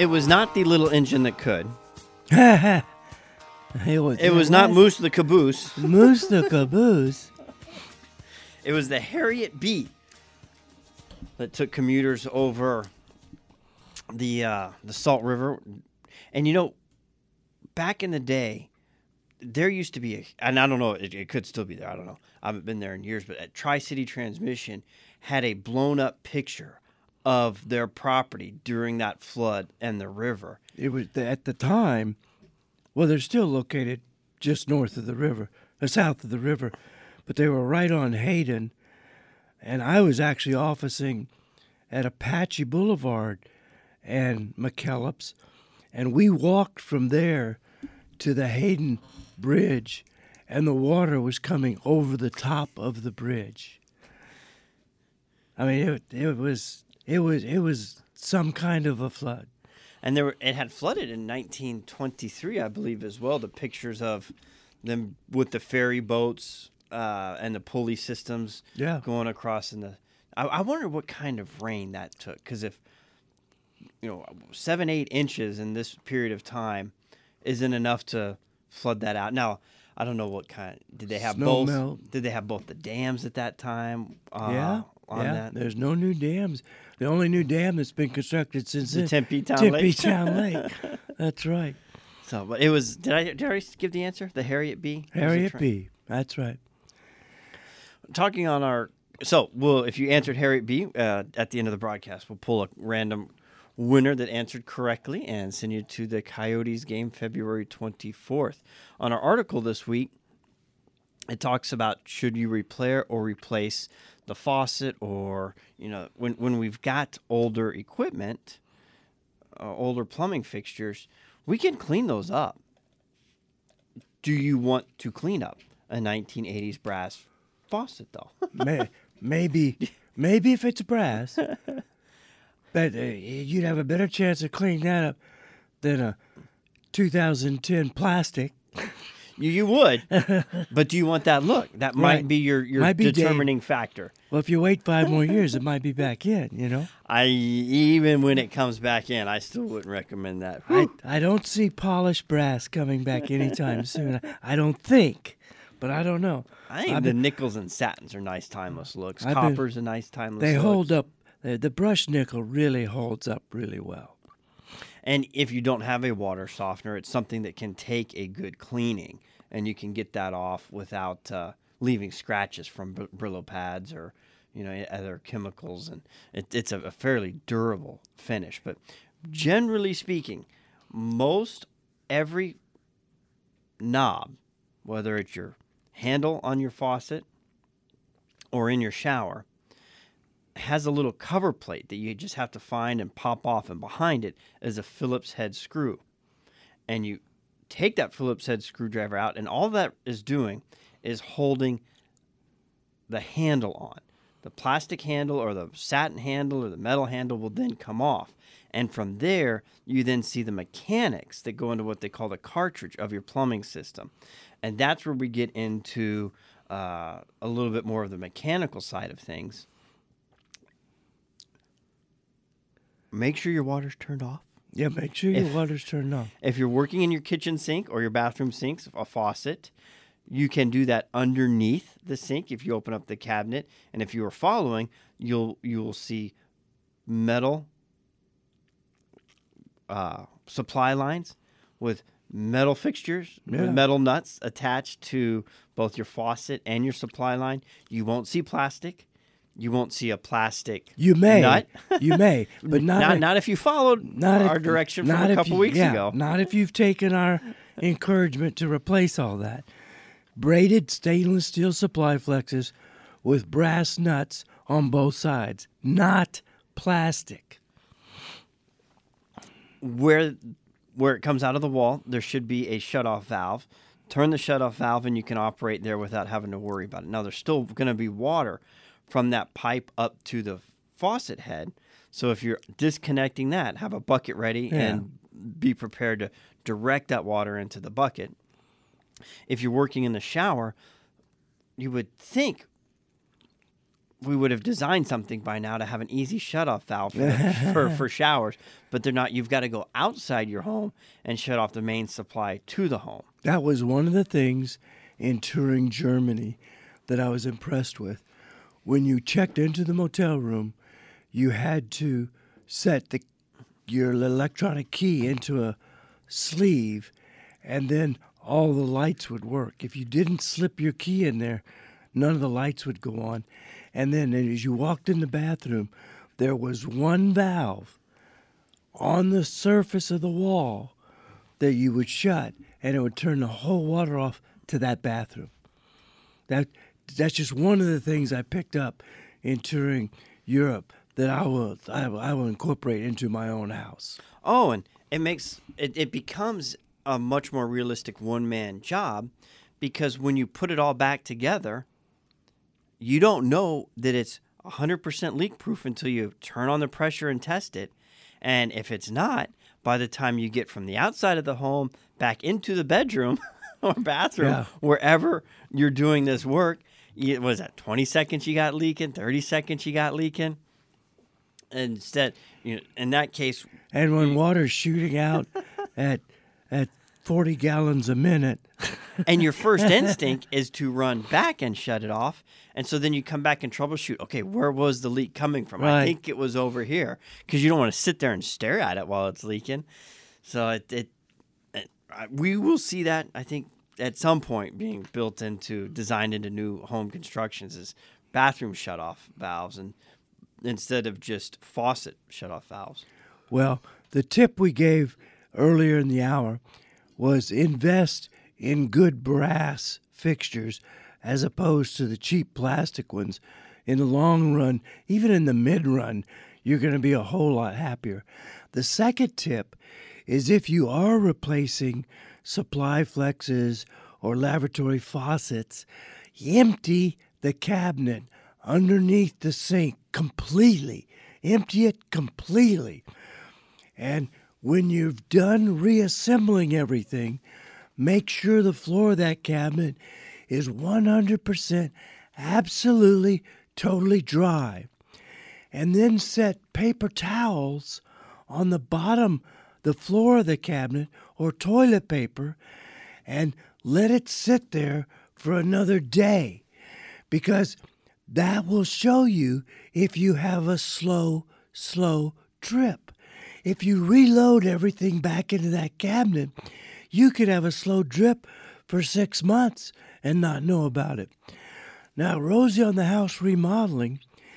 It was not the little engine that could. It was not Moose the Caboose. Moose the Caboose. It was the Harriet B that took commuters over the Salt River. And you know, back in the day, there used to be and I don't know, it could still be there. I don't know. I haven't been there in years, but at Tri-City Transmission had a blown up picture of their property during that flood and the river. It was at the time. Well, they're still located just north of the river, south of the river, but they were right on Hayden. And I was actually officing at Apache Boulevard and McKellips, and we walked from there to the Hayden Bridge, and the water was coming over the top of the bridge. I mean, it was some kind of a flood. And it had flooded in 1923, I believe, as well. The pictures of them with the ferry boats and the pulley systems going across. I wonder what kind of rain that took, because if 7-8 inches in this period of time isn't enough to flood that out. Now, I don't know what kind. Did they have Snow both? melt. Did they have both the dams at that time? That. There's no new dams. The only new dam that's been constructed since the Tempe Town Lake. That's right. So, but it was. Did I already give the answer? The Harriet B. Harriet B. That's right. Talking on our. So, if you answered Harriet B at the end of the broadcast, we'll pull a random winner that answered correctly and send you to the Coyotes game February 24th. On our article this week, it talks about should you repair or replace the faucet, or when we've got older equipment, older plumbing fixtures, we can clean those up. Do you want to clean up a 1980s brass faucet, though? Maybe if it's brass, but you'd have a better chance of cleaning that up than a 2010 plastic. You would, but do you want that look? That might be your determining factor. Well, if you wait 5 more years, it might be back in, Even when it comes back in, I still wouldn't recommend that. I don't see polished brass coming back anytime soon. I don't think, but I don't know. I think the nickels and satins are nice timeless looks. Copper's a nice timeless look. They hold up. The brushed nickel really holds up really well. And if you don't have a water softener, it's something that can take a good cleaning, and you can get that off without leaving scratches from Brillo pads or other chemicals, and it's a fairly durable finish. But generally speaking, most every knob, whether it's your handle on your faucet or in your shower, has a little cover plate that you just have to find and pop off, and behind it is a Phillips head screw. And you take that Phillips head screwdriver out, and all that is doing is holding the handle on. The plastic handle or the satin handle or the metal handle will then come off. And from there, you then see the mechanics that go into what they call the cartridge of your plumbing system. And that's where we get into a little bit more of the mechanical side of things. Make sure your water's turned off. Yeah, make sure your water's turned off. If you're working in your kitchen sink or your bathroom sinks, a faucet, you can do that underneath the sink if you open up the cabinet. And if you are following, you will see metal supply lines with metal fixtures, with metal nuts attached to both your faucet and your supply line. You won't see plastic. You won't see a plastic nut. You may, but not if you followed our direction from a couple weeks ago. Not if you've taken our encouragement to replace all that. Braided stainless steel supply flexes with brass nuts on both sides, not plastic. Where it comes out of the wall, there should be a shutoff valve. Turn the shutoff valve and you can operate there without having to worry about it. Now, there's still going to be water from that pipe up to the faucet head. So if you're disconnecting that, have a bucket ready and be prepared to direct that water into the bucket. If you're working in the shower, you would think we would have designed something by now to have an easy shutoff valve for showers, but they're not. You've got to go outside your home and shut off the main supply to the home. That was one of the things in touring Germany that I was impressed with. When you checked into the motel room, you had to set your electronic key into a sleeve, and then all the lights would work. If you didn't slip your key in there, none of the lights would go on. And then as you walked in the bathroom, there was one valve on the surface of the wall that you would shut, and it would turn the whole water off to that bathroom. That's just one of the things I picked up in touring Europe that I will incorporate into my own house. Oh, and it becomes a much more realistic one-man job, because when you put it all back together, you don't know that it's 100% leak-proof until you turn on the pressure and test it. And if it's not, by the time you get from the outside of the home back into the bedroom or bathroom, wherever you're doing this work, was that 20 seconds you got leaking, 30 seconds you got leaking? Instead, in that case... And when water's shooting out at 40 gallons a minute... And your first instinct is to run back and shut it off. And so then you come back and troubleshoot. Okay, where was the leak coming from? Right. I think it was over here, because you don't want to sit there and stare at it while it's leaking. So we will see that, I think, at some point being designed into new home constructions is bathroom shutoff valves, and instead of just faucet shutoff valves. Well, the tip we gave earlier in the hour was invest in good brass fixtures as opposed to the cheap plastic ones. In the long run, even in the mid-run, you're going to be a whole lot happier. The second tip is, if you are replacing supply flexes or lavatory faucets, empty the cabinet underneath the sink completely. Empty it completely. And when you've done reassembling everything, make sure the floor of that cabinet is 100% absolutely, totally dry. And then set paper towels on the bottom, the floor of the cabinet, or toilet paper, and let it sit there for another day, because that will show you if you have a slow drip. If you reload everything back into that cabinet, you could have a slow drip for 6 months and not know about it. Now, Rosie on the House Remodeling,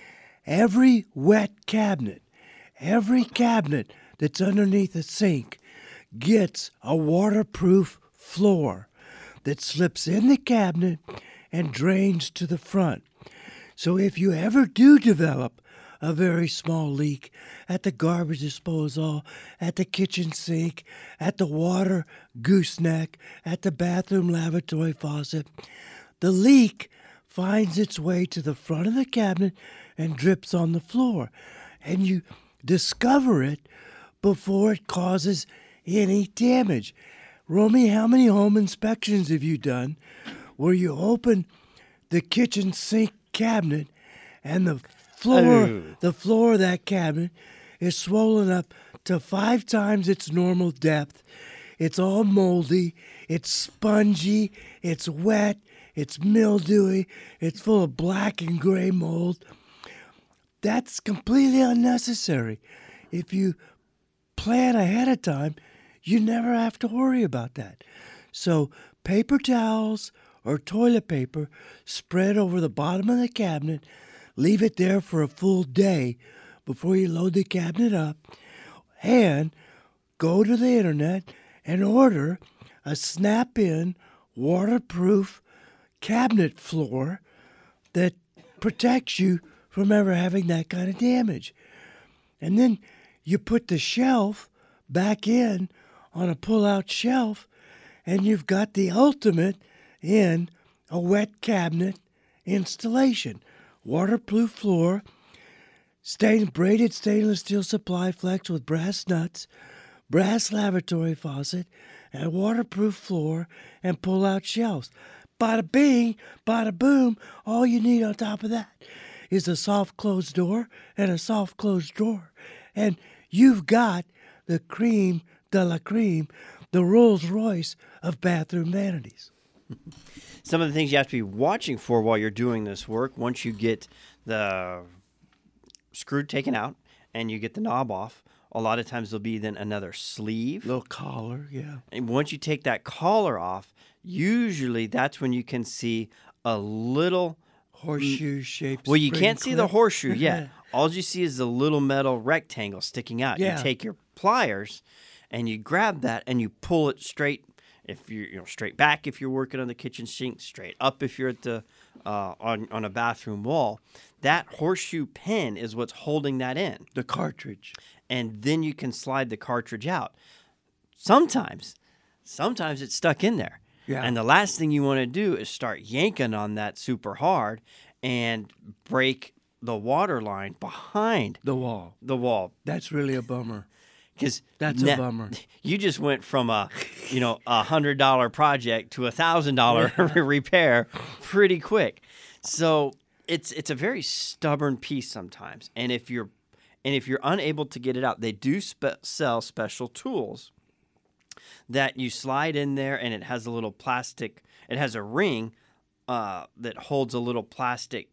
every wet cabinet, every cabinet that's underneath a sink gets a waterproof floor that slips in the cabinet and drains to the front. So if you ever do develop a very small leak at the garbage disposal, at the kitchen sink, at the water gooseneck, at the bathroom lavatory faucet, the leak finds its way to the front of the cabinet and drips on the floor. And you discover it before it causes any damage. Romy, how many home inspections have you done where you open the kitchen sink cabinet and the floor of that cabinet is swollen up to 5 times its normal depth? It's all moldy, it's spongy, it's wet, it's mildewy, it's full of black and gray mold. That's completely unnecessary. If you plan ahead of time, you never have to worry about that. So paper towels or toilet paper spread over the bottom of the cabinet. Leave it there for a full day before you load the cabinet up. And go to the internet and order a snap-in waterproof cabinet floor that protects you from ever having that kind of damage. And then you put the shelf back in on a pull-out shelf, and you've got the ultimate in a wet cabinet installation. Waterproof floor, braided stainless steel supply flex with brass nuts, brass lavatory faucet, and a waterproof floor and pull-out shelves. Bada bing, bada boom. All you need on top of that is a soft closed door and a soft closed drawer. And you've got the cream de la cream, the Rolls Royce of bathroom vanities. Some of the things you have to be watching for while you're doing this work, once you get the screw taken out and you get the knob off, a lot of times there'll be then another sleeve. Little collar, yeah. And once you take that collar off, usually that's when you can see a little Horseshoe shaped. Well, you can't see the clip. horseshoe yet. All you see is the little metal rectangle sticking out. Yeah. You take your pliers and you grab that and you pull it straight. If you're straight back if you're working on the kitchen sink, straight up if you're at the on a bathroom wall. That horseshoe pin is what's holding that in, The cartridge. and then you can slide the cartridge out. Sometimes it's stuck in there. Yeah. And the last thing you want to do is start yanking on that super hard and break the water line behind The wall. the wall. That's really a bummer. Because That's a bummer. You just went from a $100 project to $1,000 repair pretty quick. So it's a very stubborn piece sometimes. And if you're unable to get it out, they do sell special tools that you slide in there, and it has a little plastic. It has a ring that holds a little plastic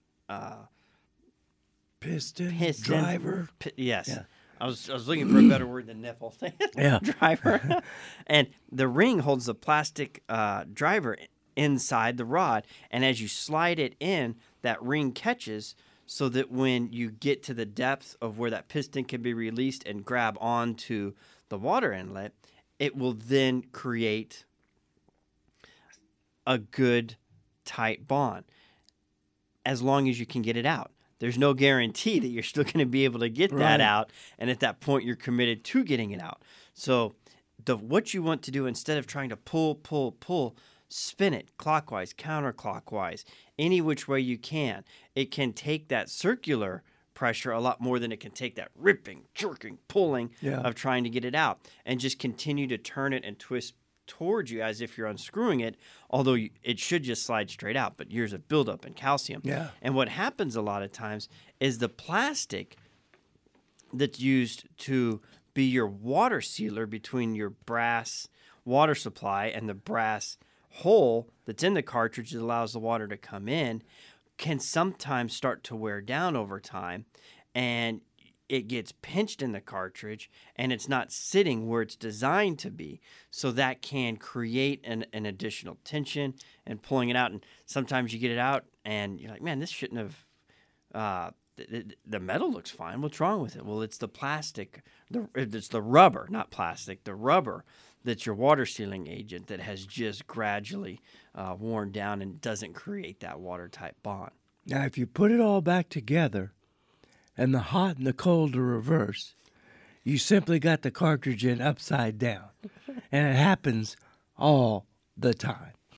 Piston. piston. Driver. Yes. Yeah. I was looking for a better word than nipple. Yeah. Driver. And the ring holds the plastic driver inside the rod. And as you slide it in, that ring catches so that when you get to the depth of where that piston can be released and grab onto the water inlet, it will then create a good tight bond as long as you can get it out. There's no guarantee that you're still going to be able to get that Right. out, and at that point you're committed to getting it out. So what you want to do, instead of trying to pull, spin it clockwise, counterclockwise, any which way you can. It can take that circular pressure a lot more than it can take that ripping, jerking, pulling Yeah. of trying to get it out, and just continue to turn it and twist towards you as if you're unscrewing it, although it should just slide straight out, but years of buildup in calcium. Yeah. And what happens a lot of times is the plastic that's used to be your water sealer between your brass water supply and the brass hole that's in the cartridge that allows the water to come in can sometimes start to wear down over time, and it gets pinched in the cartridge and it's not sitting where it's designed to be. So that can create an additional tension and pulling it out. And sometimes you get it out and you're like, man, this shouldn't have, the metal looks fine. What's wrong with it? Well, it's the plastic. It's the rubber, not plastic, the rubber that's your water sealing agent that has just gradually worn down and doesn't create that watertight bond. Now, if you put it all back together and the hot and the cold are reversed, you simply got the cartridge in upside down. And it happens all the time.